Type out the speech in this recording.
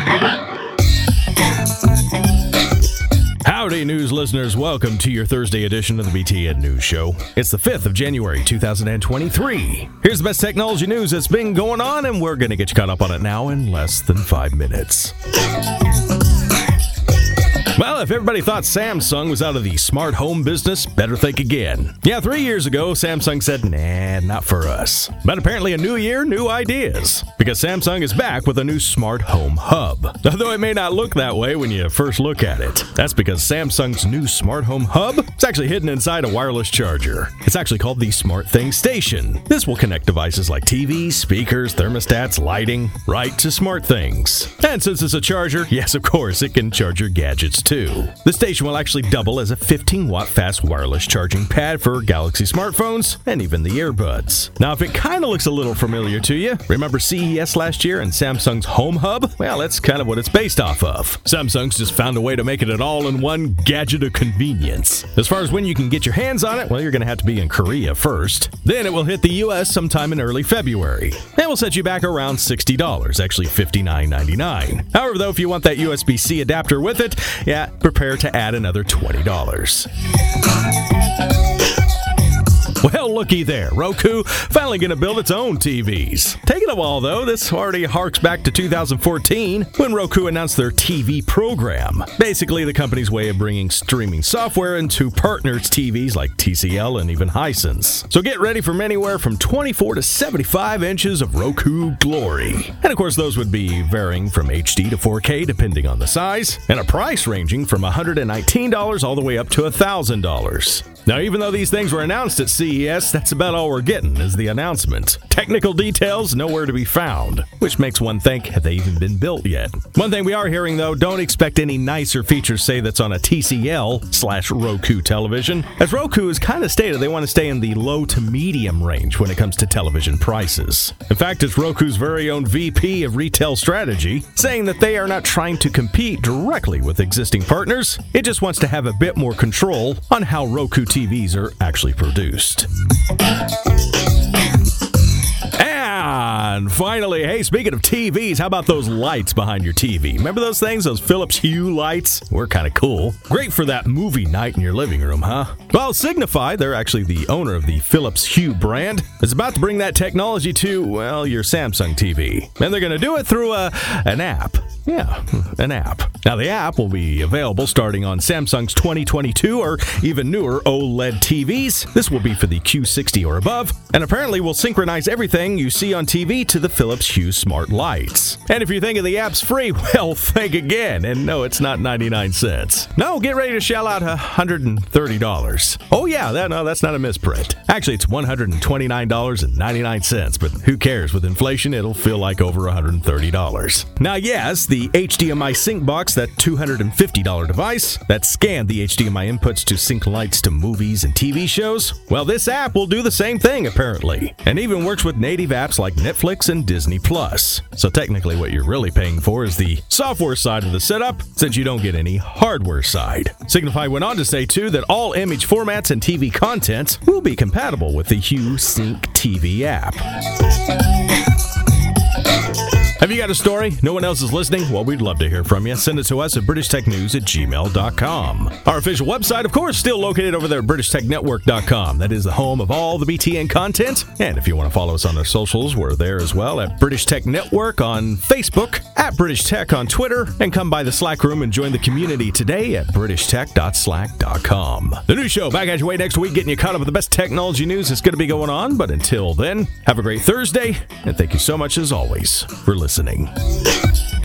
Howdy, news listeners. Welcome to your Thursday edition of the BTN News Show. It's the 5th of January, 2023. Here's the best technology news that's been going on, and we're going to get you caught up on it now in less than 5 minutes. Well, if everybody thought Samsung was out of the smart home business, better think again. Yeah, 3 years ago, Samsung said, nah, not for us. But apparently a new year, new ideas. Because Samsung is back with a new smart home hub. Although it may not look that way when you first look at it. That's because Samsung's new smart home hub is actually hidden inside a wireless charger. It's actually called the SmartThings Station. This will connect devices like TVs, speakers, thermostats, lighting, right to SmartThings. And since it's a charger, yes, of course, it can charge your gadgets too. The station will actually double as a 15-watt fast wireless charging pad for Galaxy smartphones and even the earbuds. Now, if it kind of looks a little familiar to you, remember CES last year and Samsung's Home Hub? Well, that's kind of what it's based off of. Samsung's just found a way to make it an all-in-one gadget of convenience. As far as when you can get your hands on it, well, you're going to have to be in Korea first. Then it will hit the US sometime in early February. It will set you back around $60, actually $59.99. However, though, if you want that USB-C adapter with it, yeah, prepare to add another $20. Well, looky there. Roku finally going to build its own TVs. Taking a while, though. This already harks back to 2014 when Roku announced their TV program. Basically, the company's way of bringing streaming software into partners' TVs like TCL and even Hisense. So get ready from anywhere from 24 to 75 inches of Roku glory. And of course, those would be varying from HD to 4K depending on the size, and a price ranging from $119 all the way up to $1,000. Now, even though these things were announced at CES, that's about all we're getting is the announcement. Technical details nowhere to be found, which makes one think, have they even been built yet? One thing we are hearing, though, don't expect any nicer features, say, that's on a TCL/Roku television, as Roku has kind of stated they want to stay in the low to medium range when it comes to television prices. In fact, it's Roku's very own VP of Retail Strategy saying that they are not trying to compete directly with existing partners. It just wants to have a bit more control on how Roku TVs are actually produced. And finally, hey, speaking of TVs, how about those lights behind your TV? Remember those things, those Philips Hue lights? We're kind of cool. Great for that movie night in your living room, huh? Well, Signify, they're actually the owner of the Philips Hue brand, is about to bring that technology to, well, your Samsung TV. And they're going to do it through an app. Yeah, an app. Now, the app will be available starting on Samsung's 2022 or even newer OLED TVs. This will be for the Q60 or above, and apparently will synchronize everything you see on TV to the Philips Hue smart lights. And if you think of the app's free, well, think again. And no, it's not 99 cents. No, get ready to shell out $130. Oh yeah, that's not a misprint. Actually, it's $129.99, but who cares? With inflation, it'll feel like over $130. Now, yes, the HDMI sync box, that $250 device that scanned the HDMI inputs to sync lights to movies and TV shows, well, this app will do the same thing, apparently, and even works with native apps like Netflix and Disney+. So technically what you're really paying for is the software side of the setup, since you don't get any hardware side. Signify went on to say, too, that all image formats and TV content will be compatible with the Hue Sync TV app. Have you got a story? No one else is listening? Well, we'd love to hear from you. Send it to us at BritishTechNews@gmail.com. Our official website, of course, still located over there at BritishTechNetwork.com. That is the home of all the BTN content. And if you want to follow us on our socials, we're there as well at British Tech Network on Facebook, at British Tech on Twitter, and come by the Slack room and join the community today at BritishTech.slack.com. The new show back at your way next week, getting you caught up with the best technology news that's going to be going on. But until then, have a great Thursday, and thank you so much as always for listening.